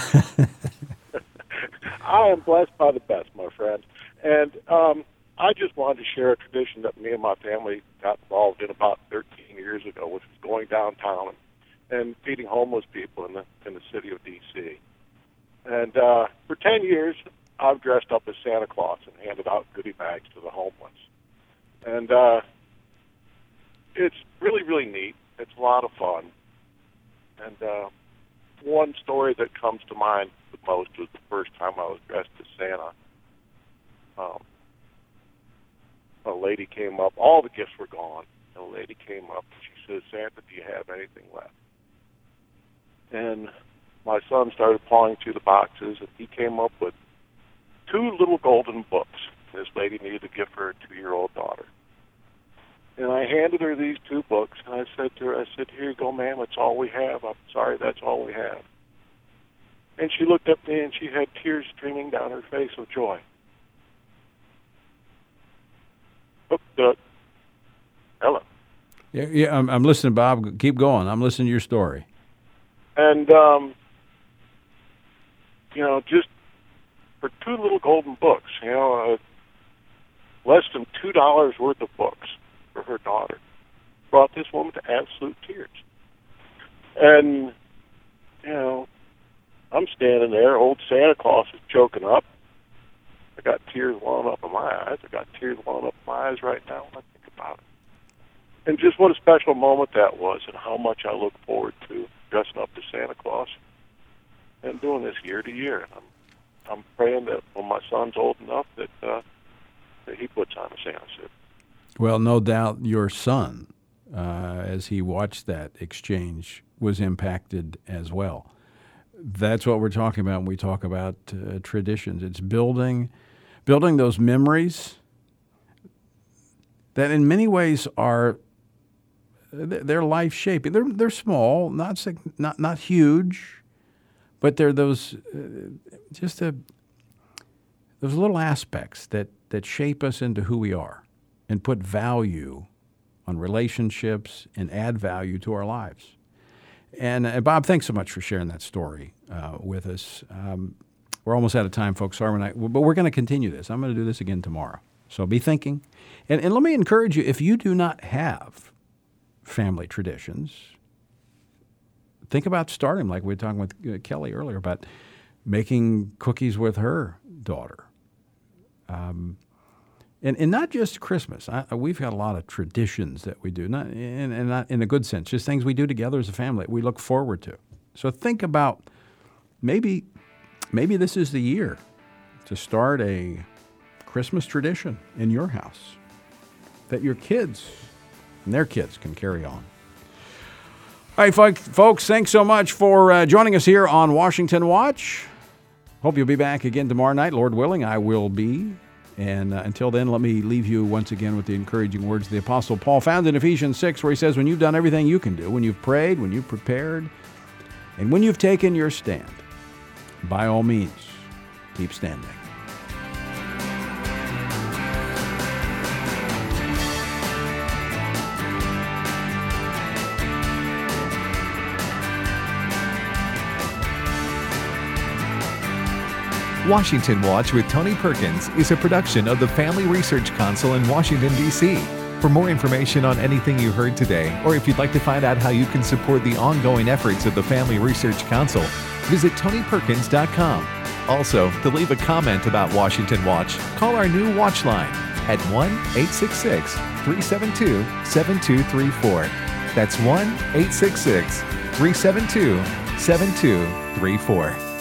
I am blessed by the best, my friend. And um, I just wanted to share a tradition that me and my family got involved in about thirteen years ago, which was going downtown and, and feeding homeless people in the in the city of D C. And uh, for ten years, I've dressed up as Santa Claus and handed out goodie bags to the homeless. And uh, it's really, really neat. It's a lot of fun. And uh, one story that comes to mind the most was the first time I was dressed as Santa. Um, a lady came up. All the gifts were gone. And a lady came up and she said, "Santa, do you have anything left?" And my son started pawing through the boxes, and he came up with two little golden books. This lady needed to give her a two-year-old daughter. And I handed her these two books, and I said to her, I said, "Here you go, ma'am. It's all we have. I'm sorry, that's all we have." And she looked at me, and she had tears streaming down her face of joy. Oh, uh, hello. Yeah, yeah. I'm, I'm listening, Bob. Keep going. I'm listening to your story. And, um, you know, just for two little golden books, you know, uh, less than two dollars worth of books for her daughter, brought this woman to absolute tears. And, you know, I'm standing there, old Santa Claus is choking up. I got tears welling up in my eyes. I got tears welling up in my eyes right now when I think about it. And just what a special moment that was, and how much I look forward to dressing up as Santa Claus and doing this year to year. And I'm I'm praying that when my son's old enough that uh, that he puts on a Santa suit. Well, no doubt your son, uh, as he watched that exchange, was impacted as well. That's what we're talking about when we talk about uh, traditions. It's building, building those memories that in many ways are they're life shaping. They're they're small, not not not huge, but they're those uh, just a those little aspects that that shape us into who we are and put value on relationships and add value to our lives. And uh, Bob, thanks so much for sharing that story uh, with us. Um, we're almost out of time, folks. Sorry, we're not, but we're going to continue this. I'm going to do this again tomorrow. So be thinking. And, and let me encourage you, if you do not have family traditions, think about starting, like we were talking with uh, Kelly earlier, about making cookies with her daughter. Um, and, and not just Christmas. I, we've got a lot of traditions that we do, not in, and not in a good sense, just things we do together as a family that we look forward to. So think about maybe maybe this is the year to start a Christmas tradition in your house that your kids and their kids can carry on. All right, folks, thanks so much for uh, joining us here on Washington Watch. Hope you'll be back again tomorrow night. Lord willing, I will be. And uh, until then, let me leave you once again with the encouraging words of the Apostle Paul found in Ephesians six, where he says, when you've done everything you can do, when you've prayed, when you've prepared, and when you've taken your stand, by all means, keep standing. Washington Watch with Tony Perkins is a production of the Family Research Council in Washington, D C For more information on anything you heard today, or if you'd like to find out how you can support the ongoing efforts of the Family Research Council, visit tony perkins dot com. Also, to leave a comment about Washington Watch, call our new Watch line at one eight six six, three seven two, seven two three four. That's one eight six six, three seven two, seven two three four.